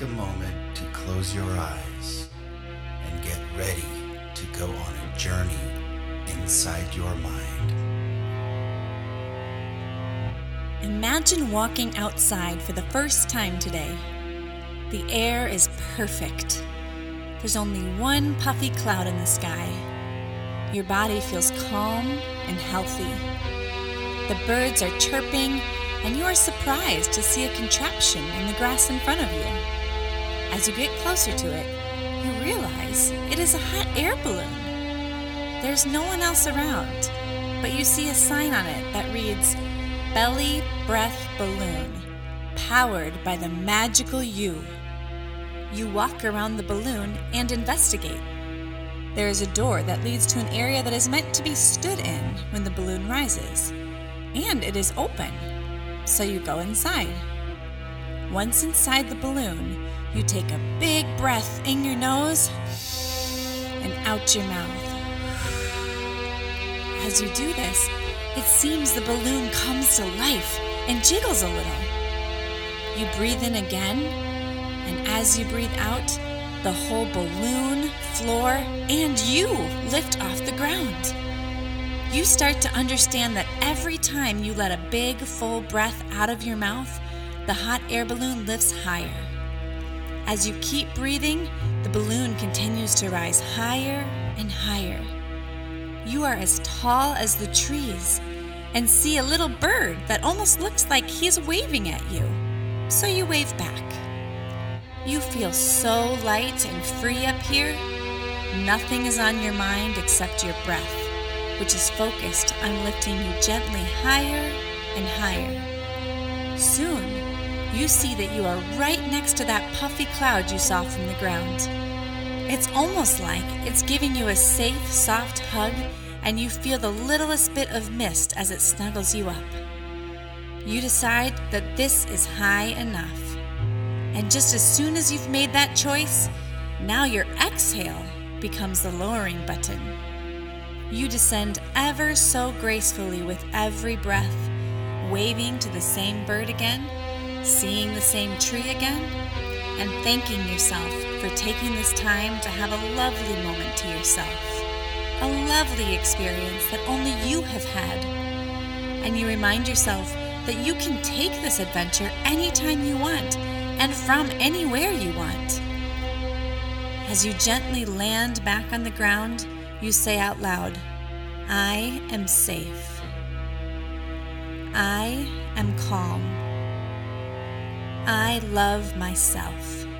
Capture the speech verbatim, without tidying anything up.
take a moment to close your eyes and get ready to go on a journey inside your mind. Imagine walking outside for the first time today. The air is perfect. There's only one puffy cloud in the sky. Your body feels calm and healthy. The birds are chirping, and you are surprised to see a contraption in the grass in front of you. As you get closer to it, you realize it is a hot air balloon. There's no one else around, but you see a sign on it that reads, Belly Breath Balloon, powered by the magical you. You walk around the balloon and investigate. There is a door that leads to an area that is meant to be stood in when the balloon rises, and it is open, so you go inside. Once inside the balloon, you take a big breath in your nose and out your mouth. As you do this, it seems the balloon comes to life and jiggles a little. You breathe in again, and as you breathe out, the whole balloon, floor, and you lift off the ground. You start to understand that every time you let a big, full breath out of your mouth, the hot air balloon lifts higher. As you keep breathing, the balloon continues to rise higher and higher. You are as tall as the trees and see a little bird that almost looks like he's waving at you. So you wave back. You feel so light and free up here. Nothing is on your mind except your breath, which is focused on lifting you gently higher and higher. Soon, you see that you are right next to that puffy cloud you saw from the ground. It's almost like it's giving you a safe, soft hug, and you feel the littlest bit of mist as it snuggles you up. You decide that this is high enough. And just as soon as you've made that choice, now your exhale becomes the lowering button. You descend ever so gracefully with every breath, waving to the same bird again, seeing the same tree again, and thanking yourself for taking this time to have a lovely moment to yourself, a lovely experience that only you have had. And you remind yourself that you can take this adventure anytime you want and from anywhere you want. As you gently land back on the ground, you say out loud, I am safe. I am calm. I love myself.